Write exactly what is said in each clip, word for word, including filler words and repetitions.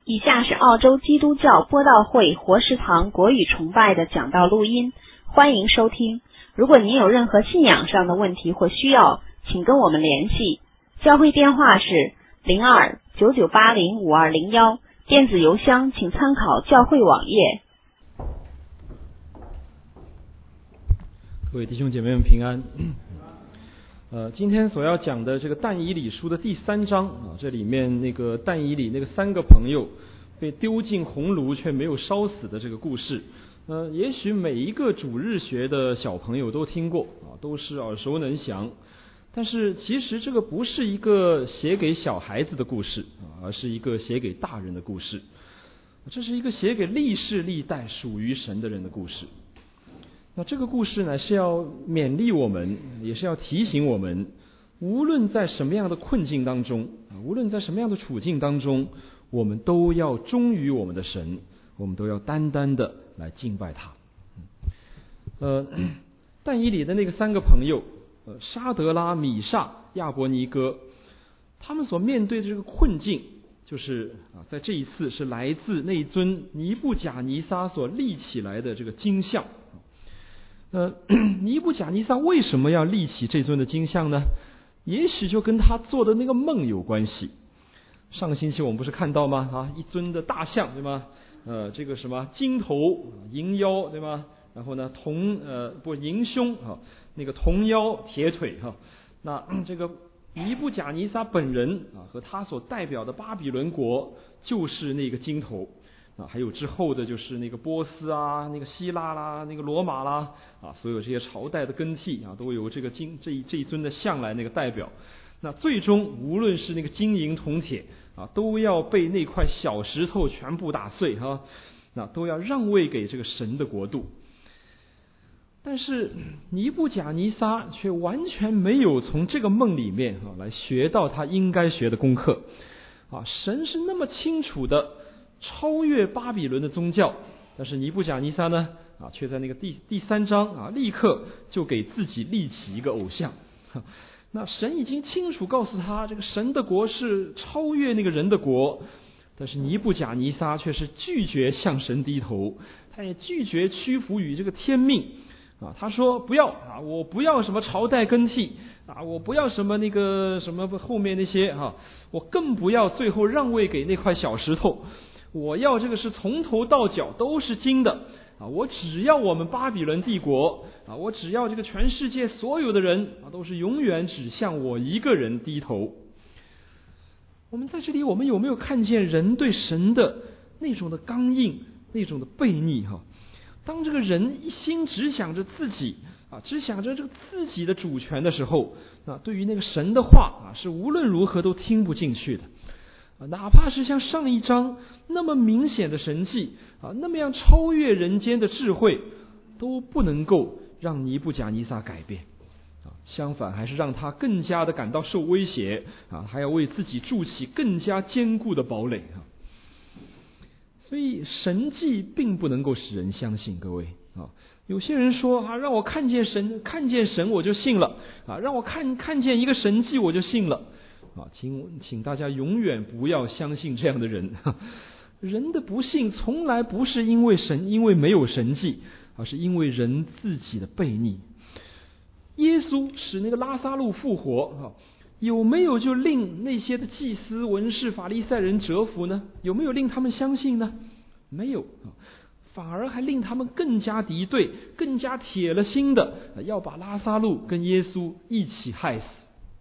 以下是澳洲基督教播道会活石堂国语崇拜的讲道录音，欢迎收听。如果您有任何信仰上的问题或需要，请跟我们联系。教会电话是零二九九八零五二零一，电子邮箱请参考教会网页。 各位弟兄姐妹们平安。呃，今天所要讲的这个但以理书的第三章啊，这里面那个但以理那个三个朋友被丢进红炉却没有烧死的这个故事，呃，也许每一个主日学的小朋友都听过啊，都是耳熟能详。但是其实这个不是一个写给小孩子的故事啊，而是一个写给大人的故事。这是一个写给历世历代属于神的人的故事。那这个故事呢，是要勉励我们，也是要提醒我们，无论在什么样的困境当中，无论在什么样的处境当中，我们都要忠于我们的神，我们都要单单的来敬拜他。呃，但以理的那个三个朋友，呃，沙德拉、米煞、亚伯尼哥，他们所面对的这个困境，就是啊，在这一次是来自那尊尼布甲尼撒所立起来的这个金像。呃，尼布甲尼撒为什么要立起这尊的金像呢？也许就跟他做的那个梦有关系。上个星期我们不是看到吗？啊，一尊的大象，对吗？呃，这个什么金头银腰，对吗？然后呢，铜呃不银胸啊，那个铜腰铁腿哈、啊。那这个尼布甲尼撒本人啊，和他所代表的巴比伦国就是那个金头。啊，还有之后的就是那个波斯啊，那个希腊啦，那个罗马啦，啊，所有这些朝代的更替啊，都由这个金这一这一尊的像来那个代表。那最终无论是那个金银铜铁啊，都要被那块小石头全部打碎哈、啊，那都要让位给这个神的国度。但是尼布甲尼撒却完全没有从这个梦里面啊来学到他应该学的功课啊，神是那么清楚的超越巴比伦的宗教，但是尼布甲尼撒呢啊，却在那个第第三章啊，立刻就给自己立起一个偶像。那神已经清楚告诉他，这个神的国是超越那个人的国，但是尼布甲尼撒却是拒绝向神低头，他也拒绝屈服于这个天命啊。他说不要啊，我不要什么朝代更替啊，我不要什么那个什么后面那些哈、啊，我更不要最后让位给那块小石头。我要这个是从头到脚都是金的啊！我只要我们巴比伦帝国啊，我只要这个全世界所有的人啊，都是永远只向我一个人低头。我们在这里，我们有没有看见人对神的那种的刚硬，那种的悖逆哈？当这个人一心只想着自己啊，只想着这个自己的主权的时候啊，对于那个神的话啊，是无论如何都听不进去的。哪怕是像上一章那么明显的神迹啊，那么样超越人间的智慧，都不能够让尼布甲尼撒改变啊，相反还是让他更加的感到受威胁啊，还要为自己筑起更加坚固的堡垒啊。所以神迹并不能够使人相信，各位啊，有些人说啊，让我看见神，看见神我就信了啊，让我看看见一个神迹我就信了。啊，请请大家永远不要相信这样的人。人的不幸从来不是因为神，因为没有神迹，而是因为人自己的悖逆。耶稣使那个拉撒路复活，有没有就令那些的祭司、文士、法利赛人折服呢？有没有令他们相信呢？没有，反而还令他们更加敌对，更加铁了心的要把拉撒路跟耶稣一起害死。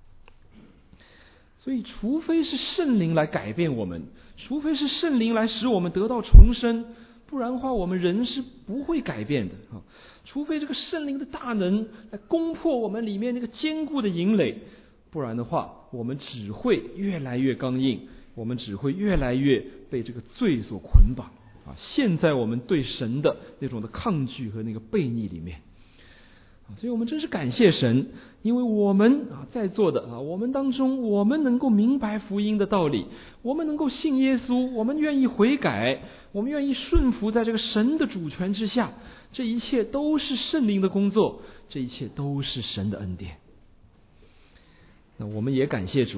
所以除非是圣灵来改变我们，除非是圣灵来使我们得到重生，不然的话我们人是不会改变的啊！除非这个圣灵的大能来攻破我们里面那个坚固的营垒，不然的话我们只会越来越刚硬，我们只会越来越被这个罪所捆绑啊！陷在我们对神的那种的抗拒和那个悖逆里面。所以我们真是感谢神，因为我们啊在座的啊，我们当中我们能够明白福音的道理，我们能够信耶稣，我们愿意悔改，我们愿意顺服在这个神的主权之下，这一切都是圣灵的工作，这一切都是神的恩典。那我们也感谢主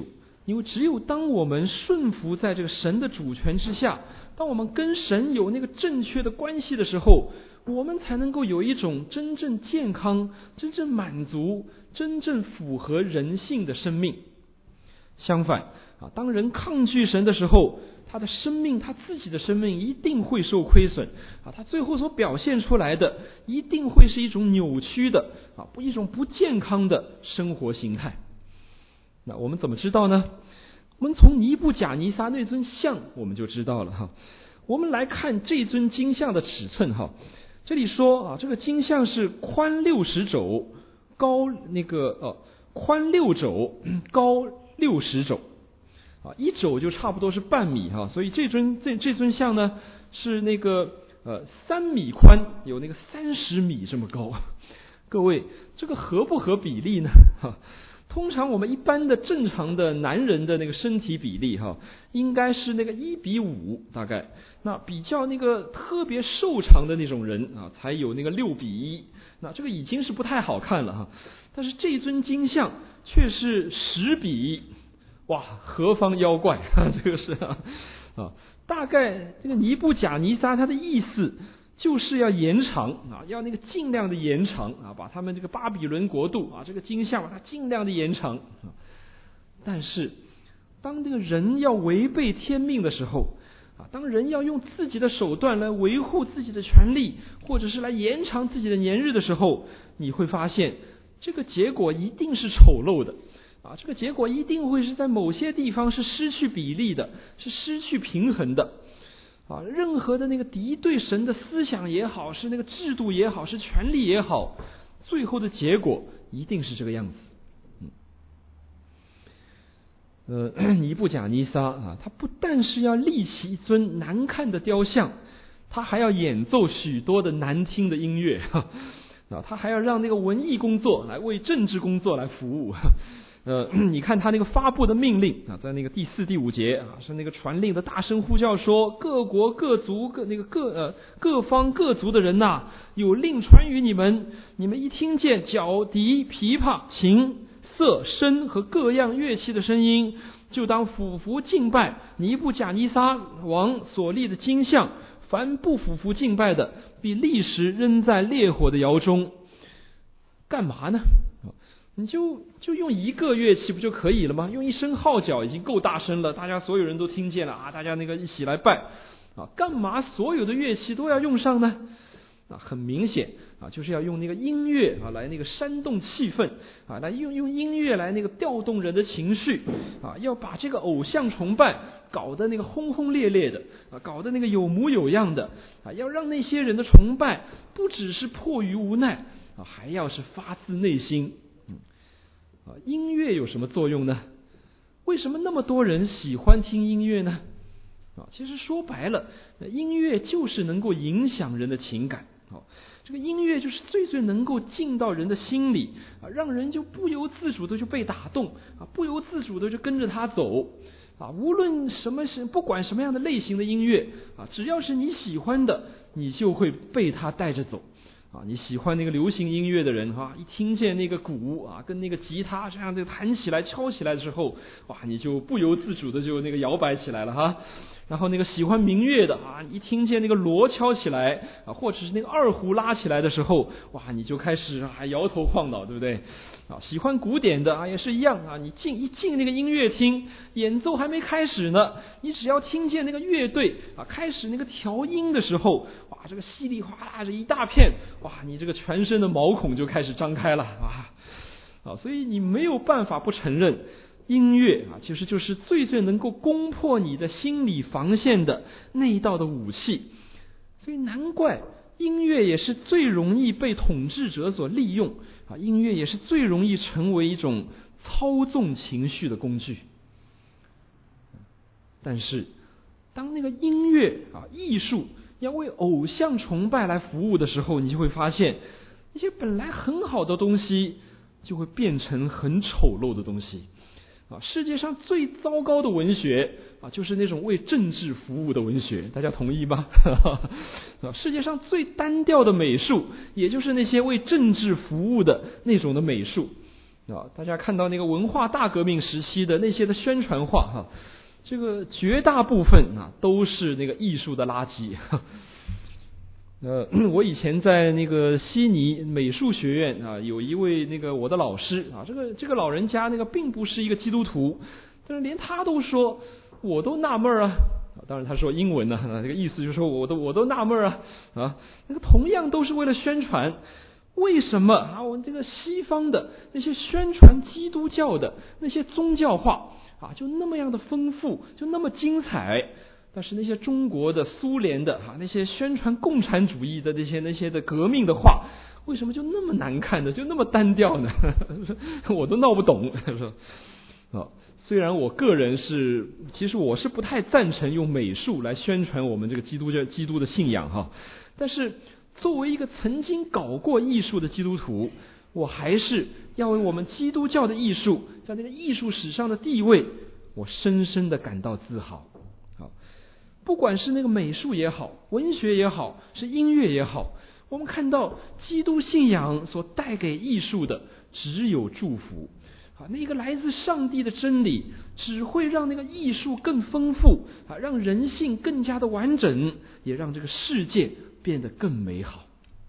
因为只有当我们顺服在这个神的主权之下，当我们跟神有那个正确的关系的时候，我们才能够有一种真正健康、真正满足、真正符合人性的生命。相反啊，当人抗拒神的时候，他的生命，他自己的生命一定会受亏损啊！他最后所表现出来的，一定会是一种扭曲的啊，一种不健康的生活形态。那我们怎么知道呢？我们从尼布甲尼撒那尊像我们就知道了哈。我们来看这尊金像的尺寸哈。这里说啊，这个金像是宽六十肘，高那个呃宽六肘，高六十肘。啊，一肘就差不多是半米哈，所以这尊这这尊像呢是那个呃三米宽，有那个三十米这么高。各位，这个合不合比例呢？哈，通常我们一般的正常的男人的那个身体比例哈，应该是那个一比五大概。那比较那个特别瘦长的那种人啊，才有那个六比一。那这个已经是不太好看了哈。但是这尊金像却是十比一。哇，何方妖怪啊！这个是啊，啊，大概这个尼布甲尼撒他的意思就是要延长啊，要那个尽量的延长啊，把他们这个巴比伦国度啊，这个金像把它尽量的延长啊。但是，当这个人要违背天命的时候啊，当人要用自己的手段来维护自己的权利，或者是来延长自己的年日的时候，你会发现这个结果一定是丑陋的。啊，这个结果一定会是在某些地方是失去比例的，是失去平衡的。啊，任何的那个敌对神的思想也好，是那个制度也好，是权力也好，最后的结果一定是这个样子。嗯，呃，尼布甲尼撒啊，他不但是要立起一尊难看的雕像，他还要演奏许多的难听的音乐。啊，他还要让那个文艺工作来为政治工作来服务。呃，你看他那个发布的命令啊，在那个第四、第五节啊，是那个传令的大声呼叫说：各国各族各那个各呃各方各族的人呐、啊，有令传于你们，你们一听见角笛、琵琶、琴、瑟、笙和各样乐器的声音，就当俯伏敬拜尼布甲尼撒王所立的金像，凡不俯伏敬拜的，必立时扔在烈火的窑中。干嘛呢？你就就用一个乐器不就可以了吗？用一声号角已经够大声了，大家所有人都听见了啊！大家那个一起来拜啊！干嘛所有的乐器都要用上呢？啊，很明显啊，就是要用那个音乐啊来那个煽动气氛啊，来用用音乐来那个调动人的情绪啊，要把这个偶像崇拜搞得那个轰轰烈烈的啊，搞得那个有模有样的啊，要让那些人的崇拜不只是迫于无奈啊，还要是发自内心。啊，音乐有什么作用呢？为什么那么多人喜欢听音乐呢？啊，其实说白了，音乐就是能够影响人的情感。啊，这个音乐就是最最能够进到人的心里啊，让人就不由自主的就被打动啊，不由自主的就跟着他走啊。无论什么是不管什么样的类型的音乐啊，只要是你喜欢的，你就会被他带着走。啊，你喜欢那个流行音乐的人哈，一听见那个鼓啊，跟那个吉他这样的弹起来、敲起来的时候，哇，你就不由自主的就那个摇摆起来了哈。然后那个喜欢民乐的啊，一听见那个锣敲起来啊，或者是那个二胡拉起来的时候，哇，你就开始啊摇头晃脑，对不对？啊，喜欢古典的啊也是一样啊，你进一进那个音乐厅，演奏还没开始呢，你只要听见那个乐队啊开始那个调音的时候，哇，这个稀里哗啦这一大片，哇，你这个全身的毛孔就开始张开了啊啊，所以你没有办法不承认。音乐啊，其实就是最最能够攻破你的心理防线的那一道的武器，所以难怪音乐也是最容易被统治者所利用啊，音乐也是最容易成为一种操纵情绪的工具。但是，当那个音乐啊、艺术要为偶像崇拜来服务的时候，你就会发现，一些本来很好的东西，就会变成很丑陋的东西。啊，世界上最糟糕的文学啊，就是那种为政治服务的文学，大家同意吗？啊，世界上最单调的美术，也就是那些为政治服务的那种的美术。 啊，大家看到那个文化大革命时期的那些的宣传画哈，这个绝大部分啊都是那个艺术的垃圾。呃，我以前在那个悉尼美术学院啊，有一位那个我的老师啊，这个这个老人家那个并不是一个基督徒，但是连他都说，我都纳闷啊。当然他说英文呢、啊，这个意思就是说我都我都纳闷啊啊，那个同样都是为了宣传。为什么啊？我这个西方的那些宣传基督教的那些宗教画啊，就那么样的丰富，就那么精彩。但是那些中国的、苏联的啊，那些宣传共产主义的那些那些的革命的画，为什么就那么难看呢？就那么单调呢？我都闹不懂。啊，虽然我个人是，其实我是不太赞成用美术来宣传我们这个基督教基督的信仰哈，但是。作为一个曾经搞过艺术的基督徒，我还是要为我们基督教的艺术在那个艺术史上的地位，我深深的感到自豪。好，不管是那个美术也好，文学也好，是音乐也好，我们看到基督信仰所带给艺术的只有祝福。啊，那个来自上帝的真理只会让那个艺术更丰富啊，让人性更加的完整，也让这个世界变得更美好。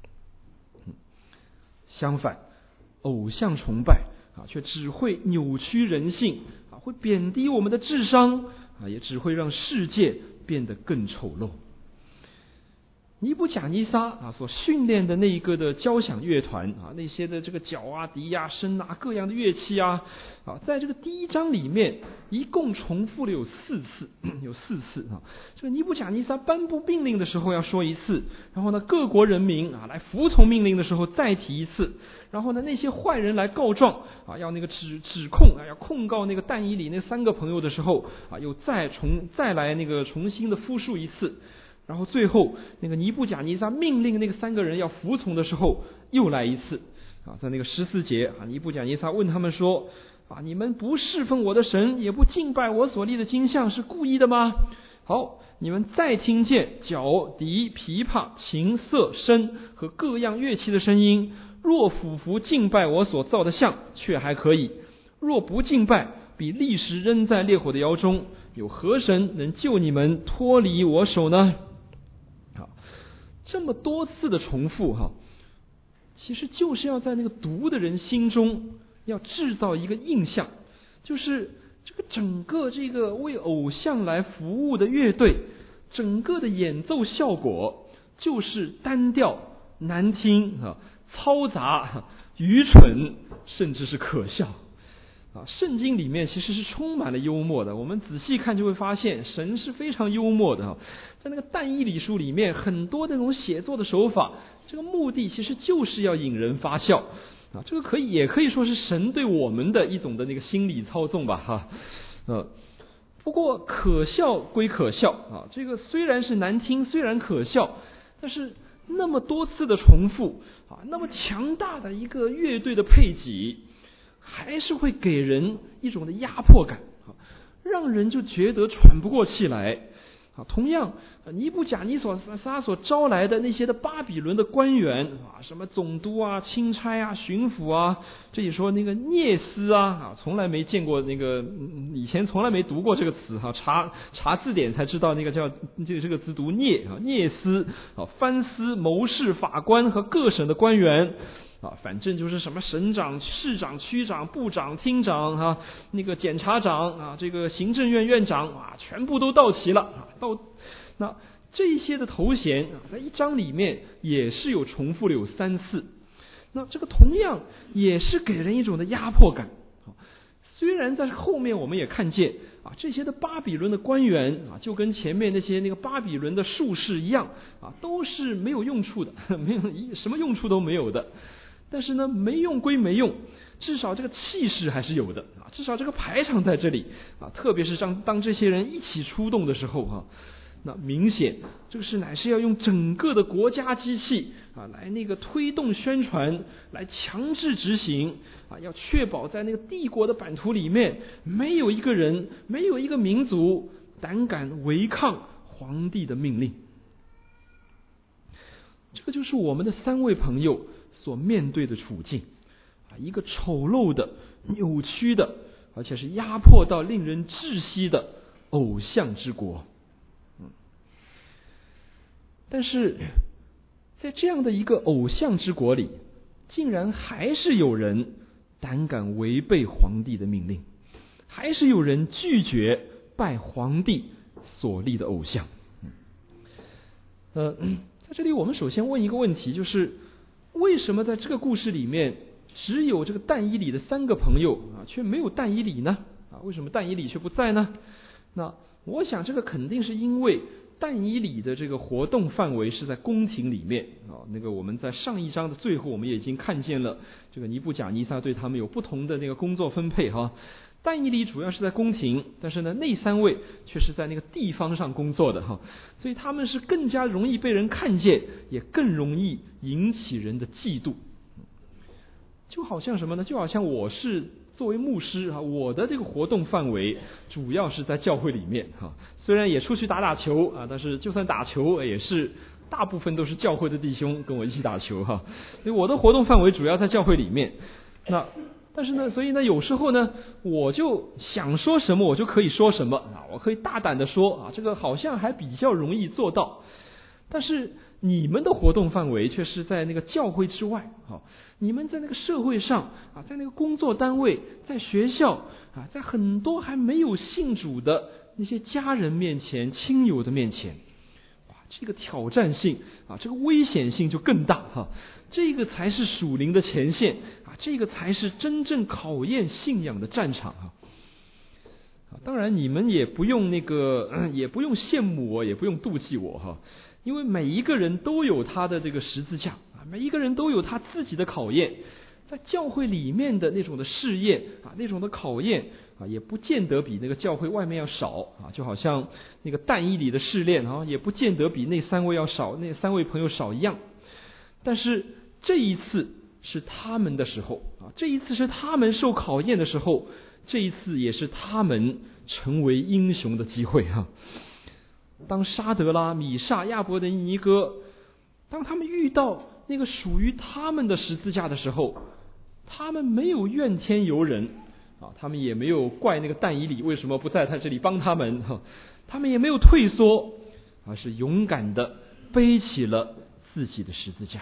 相反，偶像崇拜啊，却只会扭曲人性啊，会贬低我们的智商啊，也只会让世界变得更丑陋。尼布甲尼撒啊所训练的那一个的交响乐团啊，那些的这个角啊、笛啊、笙啊各样的乐器啊，啊，在这个第一章里面一共重复了有四次，有四次啊。这个尼布甲尼撒颁布命令的时候要说一次，然后呢各国人民啊来服从命令的时候再提一次，然后呢那些坏人来告状啊，要那个指指控啊，要控告那个但以理那三个朋友的时候啊，又再重再来那个重新的复述一次。然后最后那个尼布甲尼撒命令那个三个人要服从的时候又来一次啊，在那个十四节啊，尼布甲尼撒问他们说啊，你们不侍奉我的神，也不敬拜我所立的金像，是故意的吗？好，你们再听见角、笛、琵琶、琴、瑟、笙和各样乐器的声音，若俯伏敬拜我所造的像，却还可以；若不敬拜，比立时扔在烈火的窑中，有何神能救你们脱离我手呢？这么多次的重复哈，其实就是要在那个读的人心中要制造一个印象，就是这个整个这个为偶像来服务的乐队，整个的演奏效果就是单调、难听啊、嘈杂、愚蠢，甚至是可笑。啊，圣经里面其实是充满了幽默的，我们仔细看就会发现神是非常幽默的啊。在那个但以理书里面，很多那种写作的手法，这个目的其实就是要引人发笑啊。这个可以也可以说是神对我们的一种的那个心理操纵吧哈。呃，不过可笑归可笑啊，这个虽然是难听，虽然可笑，但是那么多次的重复啊，那么强大的一个乐队的配给，还是会给人一种的压迫感啊，让人就觉得喘不过气来啊。同样，尼布甲尼撒所招来的那些的巴比伦的官员啊，什么总督啊、钦差啊、巡抚啊，这里说那个聂斯啊啊，从来没见过那个，以前从来没读过这个词哈，查查字典才知道那个叫这个这个字读聂啊，聂斯啊，藩司、谋士、法官和各省的官员。啊，反正就是什么省长、市长、区长、部长、厅长啊，那个检察长啊，这个行政院院长啊，全部都到齐了啊。到那这些的头衔啊，在一章里面也是有重复了有三次。那这个同样也是给人一种的压迫感。虽然在后面我们也看见啊，这些的巴比伦的官员啊，就跟前面那些那个巴比伦的术士一样啊，都是没有用处的，没有什么用处都没有的。但是呢，没用归没用，至少这个气势还是有的啊，至少这个排场在这里啊，特别是当当这些人一起出动的时候啊，那明显这个是乃是要用整个的国家机器啊，来那个推动宣传，来强制执行啊，要确保在那个帝国的版图里面，没有一个人，没有一个民族胆敢违抗皇帝的命令。这个就是我们的三位朋友所面对的处境啊，一个丑陋的扭曲的，而且是压迫到令人窒息的偶像之国。嗯，但是在这样的一个偶像之国里，竟然还是有人胆敢违背皇帝的命令，还是有人拒绝拜皇帝所立的偶像。呃，在这里我们首先问一个问题，就是为什么在这个故事里面只有这个但以理的三个朋友啊，却没有但以理呢？啊，为什么但以理却不在呢？那我想这个肯定是因为但以理的这个活动范围是在宫廷里面啊。那个我们在上一章的最后，我们也已经看见了这个尼布甲尼撒对他们有不同的那个工作分配哈。但以理主要是在宫廷，但是呢，那三位却是在那个地方上工作的哈，所以他们是更加容易被人看见，也更容易引起人的嫉妒。就好像什么呢？就好像我是作为牧师啊，我的这个活动范围主要是在教会里面哈，虽然也出去打打球啊，但是就算打球也是大部分都是教会的弟兄跟我一起打球哈，所以我的活动范围主要在教会里面。那但是呢，所以呢，有时候呢，我就想说什么我就可以说什么啊，我可以大胆的说啊，这个好像还比较容易做到。但是你们的活动范围却是在那个教会之外啊，你们在那个社会上啊，在那个工作单位，在学校啊，在很多还没有信主的那些家人面前、亲友的面前，哇，这个挑战性啊，这个危险性就更大哈。这个才是属灵的前线啊，这个才是真正考验信仰的战场啊。当然，你们也不用那个，也不用羡慕我，也不用妒忌我哈，因为每一个人都有他的这个十字架啊，每一个人都有他自己的考验。在教会里面的那种的试验啊，那种的考验啊，也不见得比那个教会外面要少啊。就好像那个但以理的试炼啊，也不见得比那三位要少，那三位朋友少一样。但是这一次是他们的时候啊，这一次是他们受考验的时候，这一次也是他们成为英雄的机会哈。当沙德拉、米煞、亚伯得尼哥，当他们遇到那个属于他们的十字架的时候，他们没有怨天尤人啊，他们也没有怪那个但以理为什么不在他这里帮他们哈，他们也没有退缩，而是勇敢的背起了自己的十字架。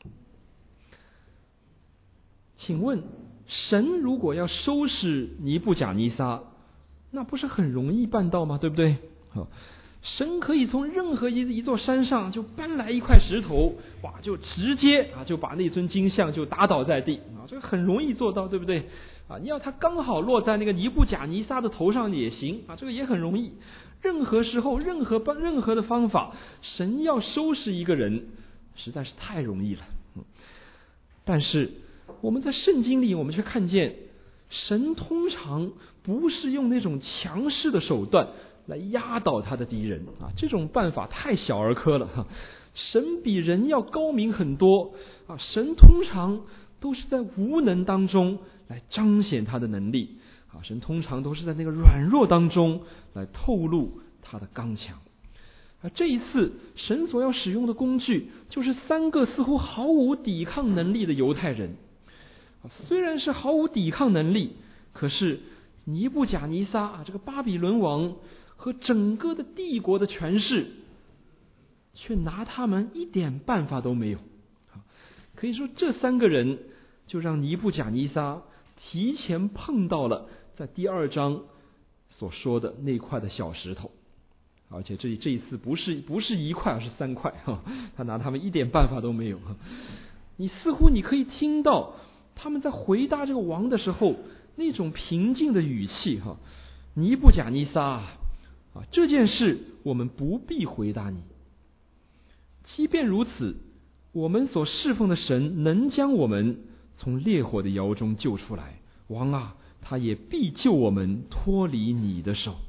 请问，神如果要收拾尼布甲尼撒，那不是很容易办到吗？对不对？神可以从任何一一座山上就搬来一块石头，哇，就直接啊就把那尊金像就打倒在地啊，这个很容易做到，对不对？啊，你要它刚好落在那个尼布甲尼撒的头上也行啊，这个也很容易。任何时候、任何办任何的方法，神要收拾一个人，实在是太容易了。嗯，但是我们在圣经里，我们却看见神通常不是用那种强势的手段来压倒他的敌人啊，这种办法太小儿科了哈。神比人要高明很多啊，神通常都是在无能当中来彰显他的能力啊，神通常都是在那个软弱当中来透露他的刚强。啊，这一次神所要使用的工具，就是三个似乎毫无抵抗能力的犹太人。虽然是毫无抵抗能力，可是尼布甲尼撒啊，这个巴比伦王和整个的帝国的权势，却拿他们一点办法都没有。可以说，这三个人就让尼布甲尼撒提前碰到了在第二章所说的那块的小石头，而且这这一次不是不是一块，而是三块哈，他拿他们一点办法都没有。你似乎你可以听到他们在回答这个王的时候那种平静的语气哈，尼布甲尼撒啊，这件事我们不必回答你。即便如此，我们所侍奉的神能将我们从烈火的窑中救出来，王啊，他也必救我们脱离你的手。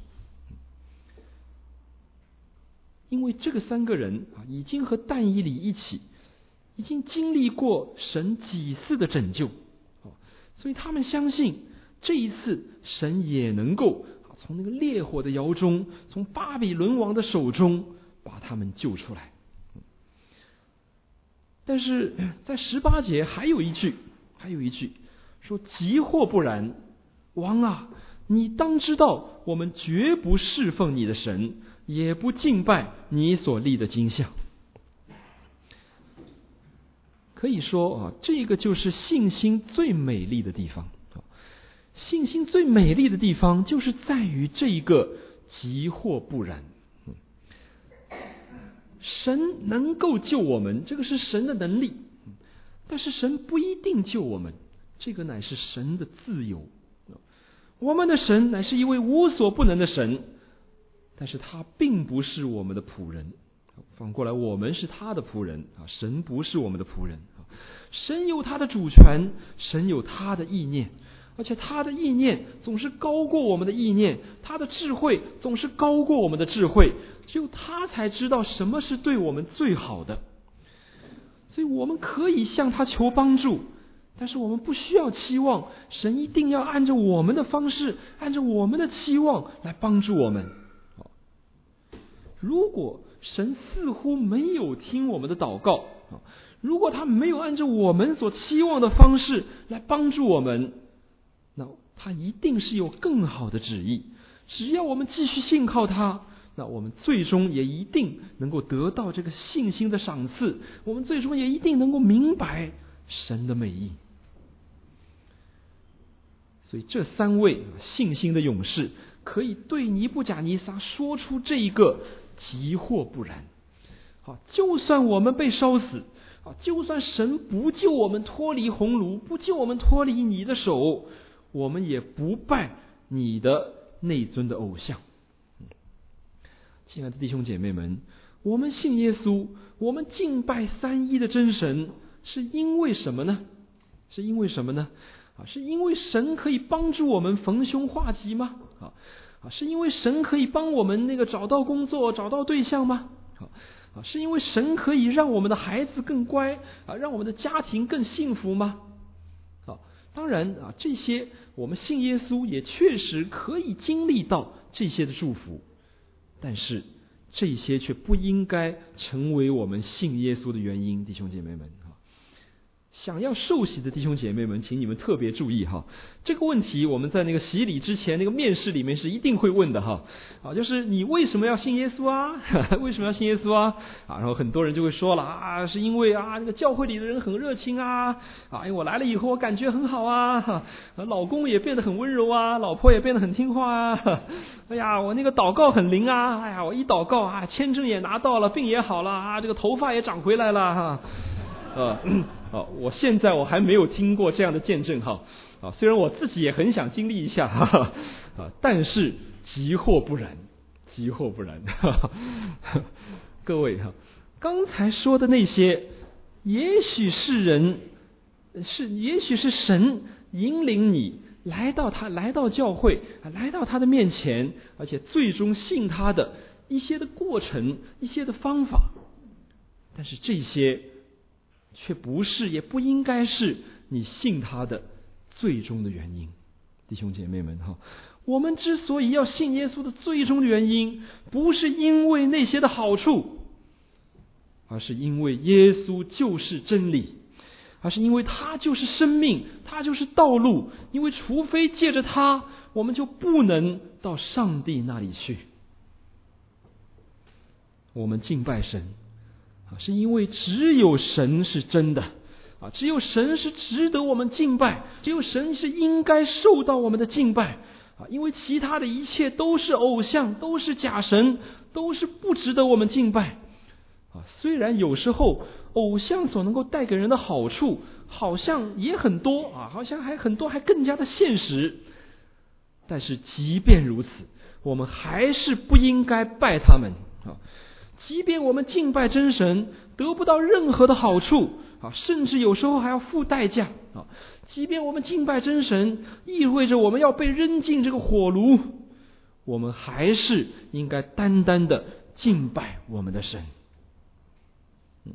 因为这个三个人啊，已经和但以理一起，已经经历过神几次的拯救，所以他们相信这一次神也能够从那个烈火的窑中，从巴比伦王的手中把他们救出来。但是在十八节还有一句，还有一句， 说即或不然，王啊，你当知道，我们绝不侍奉你的神，也不敬拜你所立的金像。可以说啊，这个就是信心最美丽的地方。信心最美丽的地方，就是在于这一个即或不然。神能够救我们，这个是神的能力，但是神不一定救我们，这个乃是神的自由。我们的神乃是一位无所不能的神，但是他并不是我们的仆人。反过来，我们是他的仆人，神不是我们的仆人。神有他的主权，神有他的意念，而且他的意念总是高过我们的意念，他的智慧总是高过我们的智慧，只有他才知道什么是对我们最好的。所以我们可以向他求帮助，但是我们不需要期望神一定要按照我们的方式，按照我们的期望来帮助我们。如果神似乎没有听我们的祷告，如果他没有按照我们所期望的方式来帮助我们，那他一定是有更好的旨意。只要我们继续信靠他，那我们最终也一定能够得到这个信心的赏赐，我们最终也一定能够明白神的美意。所以这三位信心的勇士可以对尼布甲尼撒说出这一个即或不然。好，就算我们被烧死，就算神不救我们脱离红炉，不救我们脱离你的手，我们也不拜你的那尊的偶像。亲爱的弟兄姐妹们，我们信耶稣，我们敬拜三一的真神，是因为什么呢？是因为什么呢？啊，是因为神可以帮助我们逢凶化吉吗？啊，啊，是因为神可以帮我们那个找到工作、找到对象吗？啊，啊，是因为神可以让我们的孩子更乖啊，让我们的家庭更幸福吗？啊，当然啊，这些我们信耶稣也确实可以经历到这些的祝福，但是这些却不应该成为我们信耶稣的原因，弟兄姐妹们。想要受洗的弟兄姐妹们，请你们特别注意哈，这个问题我们在那个洗礼之前那个面试里面是一定会问的哈，啊，就是你为什么要信耶稣啊？为什么要信耶稣啊？啊，然后很多人就会说了啊，是因为啊，那个教会里的人很热情啊，啊，因为我来了以后我感觉很好啊，啊，老公也变得很温柔啊，老婆也变得很听话啊，哎呀，我那个祷告很灵啊，哎呀，我一祷告啊，签证也拿到了，病也好了啊，这个头发也长回来了哈，啊。哦，我现在我还没有听过这样的见证哈，啊，虽然我自己也很想经历一下哈哈，啊，但是即或不然，即或不然，哈哈，各位哈，刚才说的那些，也许是人，是也许是神引领你来到他，来到教会，来到他的面前，而且最终信他的一些的过程，一些的方法，但是这些却不是，也不应该是你信他的最终的原因。弟兄姐妹们哈，我们之所以要信耶稣的最终的原因，不是因为那些的好处，而是因为耶稣就是真理，而是因为他就是生命，他就是道路，因为除非借着他，我们就不能到上帝那里去。我们敬拜神是因为只有神是真的啊，只有神是值得我们敬拜，只有神是应该受到我们的敬拜啊，因为其他的一切都是偶像，都是假神，都是不值得我们敬拜啊。虽然有时候偶像所能够带给人的好处好像也很多啊，好像还很多，还更加的现实，但是即便如此，我们还是不应该拜他们啊。即便我们敬拜真神得不到任何的好处啊，甚至有时候还要付代价啊，即便我们敬拜真神意味着我们要被扔进这个火炉，我们还是应该单单的敬拜我们的神。嗯，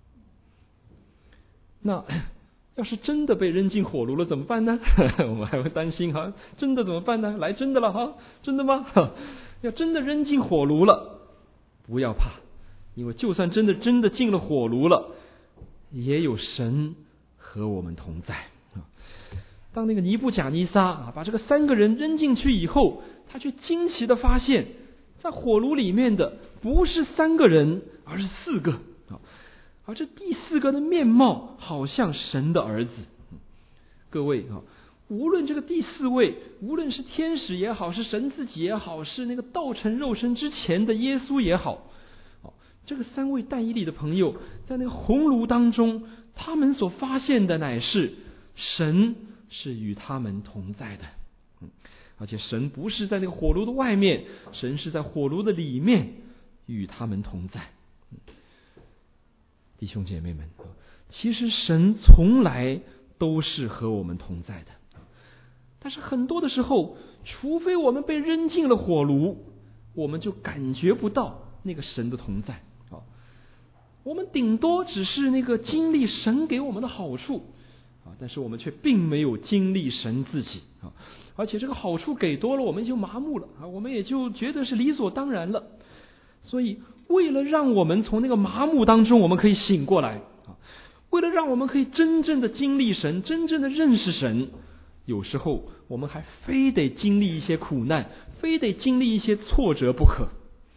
那要是真的被扔进火炉了怎么办呢？我们还会担心哈，真的怎么办呢？来真的了哈，真的吗？要真的扔进火炉了，不要怕，因为就算真的真的进了火炉了，也有神和我们同在。 当那个尼布甲尼撒啊把这个三个人扔进去以后，他却惊奇的发现，在火炉里面的不是三个人，而是四个啊，而这第四个的面貌好像神的儿子。各位啊，无论这个第四位，无论是天使也好，是神自己也好，是那个道成肉身之前的耶稣也好，这个三位但以理的朋友在那个红炉当中，他们所发现的乃是神是与他们同在的，嗯，而且神不是在那个火炉的外面，神是在火炉的里面与他们同在。嗯，弟兄姐妹们，其实神从来都是和我们同在的，但是很多的时候，除非我们被扔进了火炉，我们就感觉不到那个神的同在。我们顶多只是那个经历神给我们的好处啊，但是我们却并没有经历神自己啊，而且这个好处给多了，我们就麻木了啊，我们也就觉得是理所当然了。所以，为了让我们从那个麻木当中，我们可以醒过来啊，为了让我们可以真正的经历神，真正的认识神，有时候我们还非得经历一些苦难，非得经历一些挫折不可。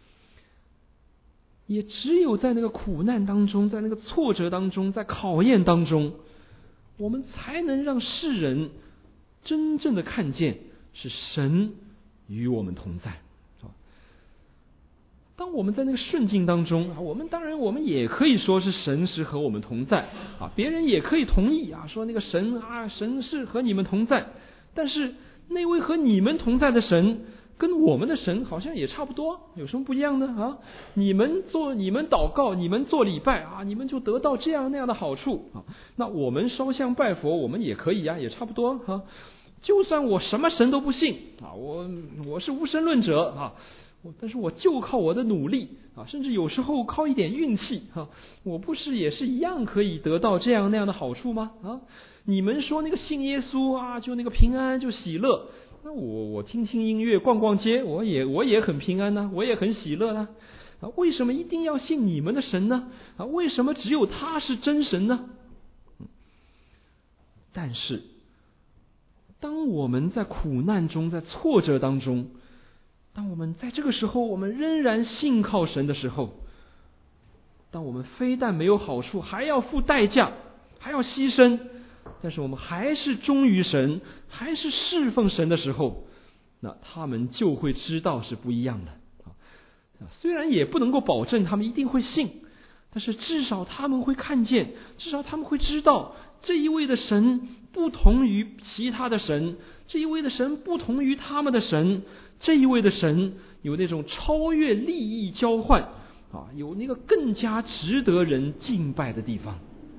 也只有在那个苦难当中，在那个挫折当中，在考验当中，我们才能让世人真正的看见是神与我们同在。当我们在那个顺境当中，我们当然我们也可以说是神是和我们同在啊，别人也可以同意啊，说那个神啊，神是和你们同在。但是那位和你们同在的神，跟我们的神好像也差不多，有什么不一样呢？啊，你们做你们祷告，你们做礼拜啊，你们就得到这样那样的好处啊。那我们烧香拜佛，我们也可以啊，也差不多啊。就算我什么神都不信啊，我我是无神论者啊，我但是我就靠我的努力啊，甚至有时候靠一点运气啊，我不是也是一样可以得到这样那样的好处吗？啊，你们说那个信耶稣啊，就那个平安就喜乐。那我我听听音乐，逛逛街，我也我也很平安呢，我也很喜乐呢。啊，为什么一定要信你们的神呢？啊，为什么只有他是真神呢？嗯，但是，当我们在苦难中，在挫折当中，当我们在这个时候，我们仍然信靠神的时候，当我们非但没有好处，还要付代价，还要牺牲。但是我们还是忠于神，还是侍奉神的时候，那他们就会知道是不一样的啊。虽然也不能够保证他们一定会信，但是至少他们会看见，至少他们会知道这一位的神不同于其他的神，这一位的神不同于他们的神，这一位的神有那种超越利益交换啊，有那个更加值得人敬拜的地方。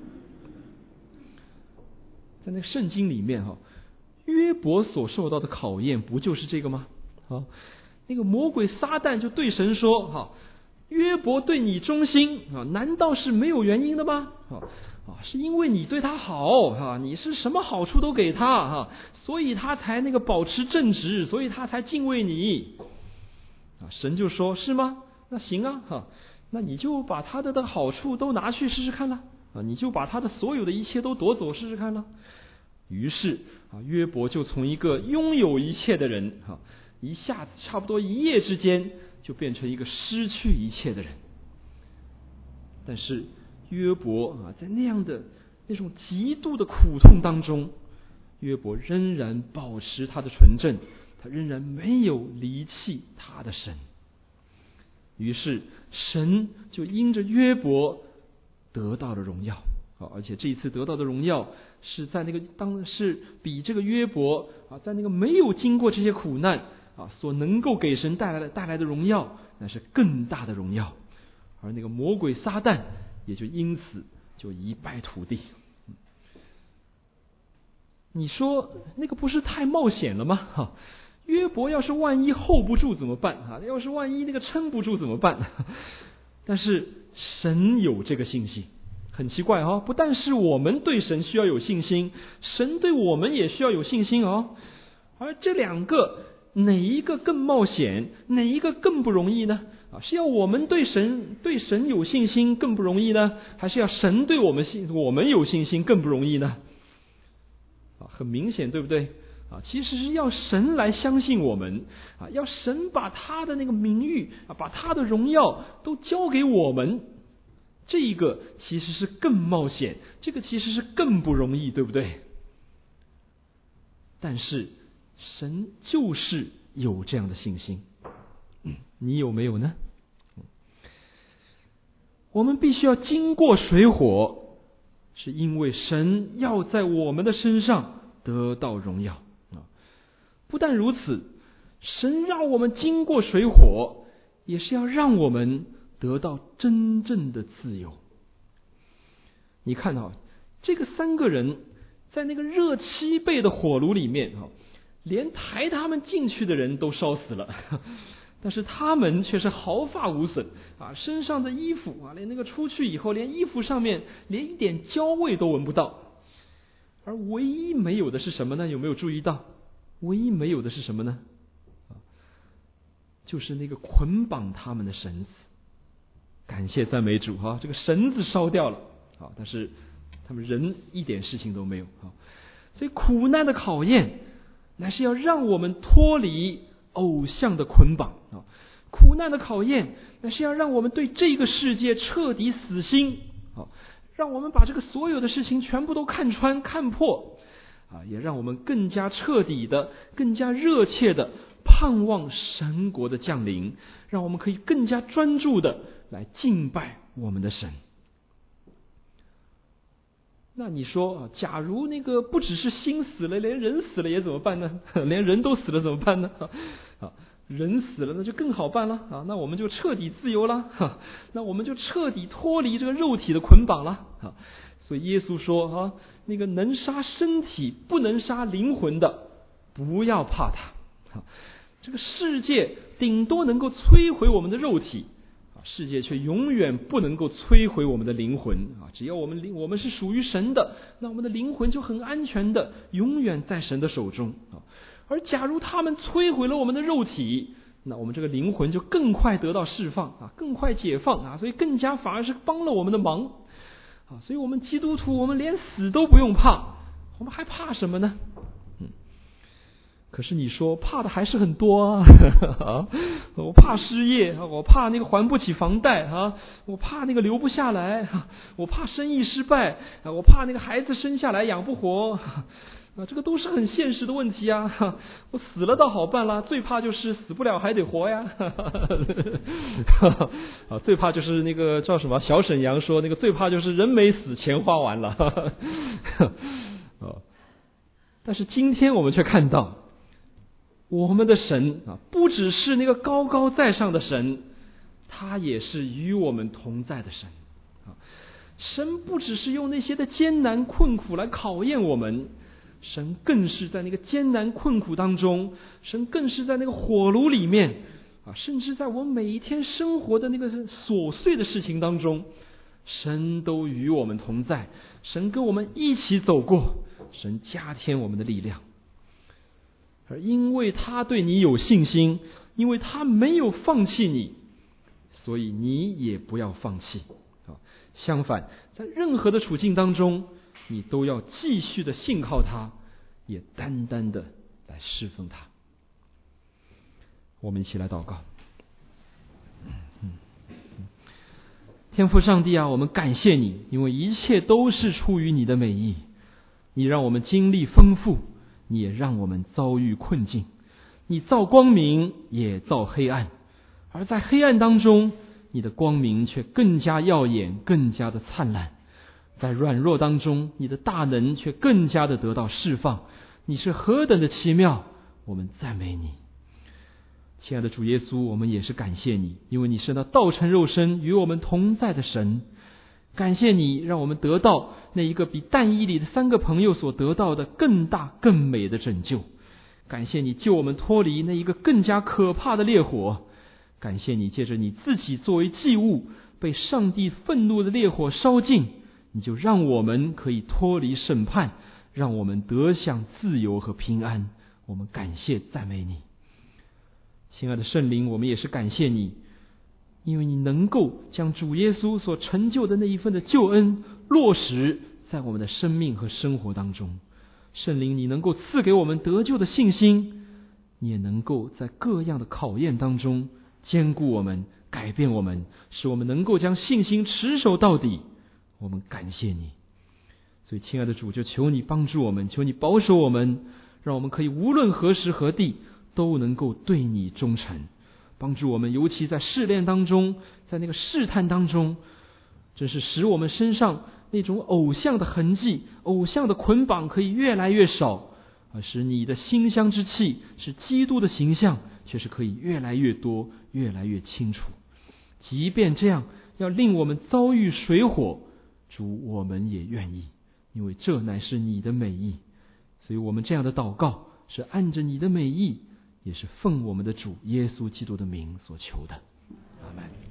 在那个圣经里面哈，约伯所受到的考验不就是这个吗？啊，那个魔鬼撒旦就对神说哈，约伯对你忠心啊，难道是没有原因的吗？啊啊，是因为你对他好啊，你是什么好处都给他啊，所以他才那个保持正直，所以他才敬畏你啊。神就说是吗？那行啊哈，那你就把他的的好处都拿去试试看了啊，你就把他的所有的一切都夺走试试看了。于是啊，约伯就从一个拥有一切的人啊，一下子差不多一夜之间就变成一个失去一切的人。但是约伯啊，在那样的那种极度的苦痛当中，约伯仍然保持他的纯正，他仍然没有离弃他的神。于是神就因着约伯得到了荣耀，而且这一次得到的荣耀是在那个当是比这个约伯啊，在那个没有经过这些苦难啊，所能够给神带来的带来的荣耀，那是更大的荣耀。而那个魔鬼撒旦也就因此就一败涂地。你说那个不是太冒险了吗？哈，约伯要是万一 hold 不住怎么办啊？要是万一那个撑不住怎么办？但是神有这个信心。很奇怪哦，不但是我们对神需要有信心，神对我们也需要有信心哦。而这两个哪一个更冒险，哪一个更不容易呢？啊，是要我们对神对神有信心更不容易呢，还是要神对我们信我们有信心更不容易呢？啊， 啊，很明显，对不对？啊，其实是要神来相信我们啊，要神把他的那个名誉啊，把他的荣耀都交给我们。这一个其实是更冒险，这个其实是更不容易，对不对？但是神就是有这样的信心，你有没有呢？我们必须要经过水火，是因为神要在我们的身上得到荣耀。不但如此，神让我们经过水火，也是要让我们得到真正的自由。你看啊，这个三个人在那个热七倍的火炉里面，连抬他们进去的人都烧死了，但是他们却是毫发无损啊，身上的衣服啊，连那个出去以后，连衣服上面连一点焦味都闻不到。而唯一没有的是什么呢？有没有注意到？唯一没有的是什么呢？就是那个捆绑他们的绳子。感谢赞美主哈，这个绳子烧掉了啊，但是他们人一点事情都没有啊。所以苦难的考验乃是要让我们脱离偶像的捆绑啊，苦难的考验乃是要让我们对这个世界彻底死心啊，让我们把这个所有的事情全部都看穿看破啊，也让我们更加彻底的、更加热切的盼望神国的降临，让我们可以更加专注的来敬拜我们的神。那你说啊，假如那个不只是心死了，连人死了也怎么办呢？连人都死了怎么办呢？啊，人死了那就更好办了啊，那我们就彻底自由了，哈，那我们就彻底脱离这个肉体的捆绑了啊。所以耶稣说啊，那个能杀身体不能杀灵魂的，不要怕他啊。这个世界顶多能够摧毁我们的肉体啊，世界却永远不能够摧毁我们的灵魂啊。只要我们灵我们是属于神的，那我们的灵魂就很安全的，永远在神的手中啊。而假如他们摧毁了我们的肉体，那我们这个灵魂就更快得到释放啊，更快解放啊，所以更加反而是帮了我们的忙啊。所以我们基督徒，我们连死都不用怕，我们还怕什么呢？嗯，可是你说怕的还是很多啊，我怕失业，我怕那个还不起房贷啊，我怕那个留不下来，我怕生意失败，我怕那个孩子生下来养不活。啊，这个都是很现实的问题啊！我死了倒好办了，最怕就是死不了还得活呀！啊，最怕就是那个叫什么小沈阳说，那个最怕就是人没死，钱花完了。啊，但是今天我们却看到，我们的神啊，不只是那个高高在上的神，他也是与我们同在的神啊。神不只是用那些的艰难困苦来考验我们。神更是在那个艰难困苦当中，神更是在那个火炉里面啊，甚至在我们每一天生活的那个琐碎的事情当中，神都与我们同在，神跟我们一起走过，神加添我们的力量。而因为他对你有信心，因为他没有放弃你，所以你也不要放弃啊。相反，在任何的处境当中，你都要继续的信靠他，也单单的来侍奉他。我们一起来祷告。天父上帝啊，我们感谢你，因为一切都是出于你的美意。你让我们经历丰富，你也让我们遭遇困境。你造光明，也造黑暗，而在黑暗当中，你的光明却更加耀眼，更加的灿烂。在软弱当中，你的大能却更加的得到释放。你是何等的奇妙，我们赞美你。亲爱的主耶稣，我们也是感谢你，因为你是那道成肉身与我们同在的神。感谢你让我们得到那一个比但以理的三个朋友所得到的更大更美的拯救。感谢你救我们脱离那一个更加可怕的烈火。感谢你借着你自己作为祭物被上帝愤怒的烈火烧尽，你就让我们可以脱离审判，让我们得享自由和平安。我们感谢赞美你。亲爱的圣灵，我们也是感谢你，因为你能够将主耶稣所成就的那一份的救恩落实在我们的生命和生活当中， 圣灵，你能够赐给我们得救的信心，你也能够在各样的考验当中坚固我们，改变我们，使我们能够将信心持守到底。我们感谢你。所以亲爱的主，就求你帮助我们，求你保守我们，让我们可以无论何时何地都能够对你忠诚。帮助我们，尤其在试炼当中，在那个试探当中，真是使我们身上那种偶像的痕迹、偶像的捆绑可以越来越少，而使你的馨香之气，使基督的形象却是可以越来越多、越来越清楚。即便这样，要令我们遭遇水火，主，我们也愿意，因为这乃是你的美意。所以我们这样的祷告是按着你的美意，也是奉我们的主耶稣基督的名所求的。阿们。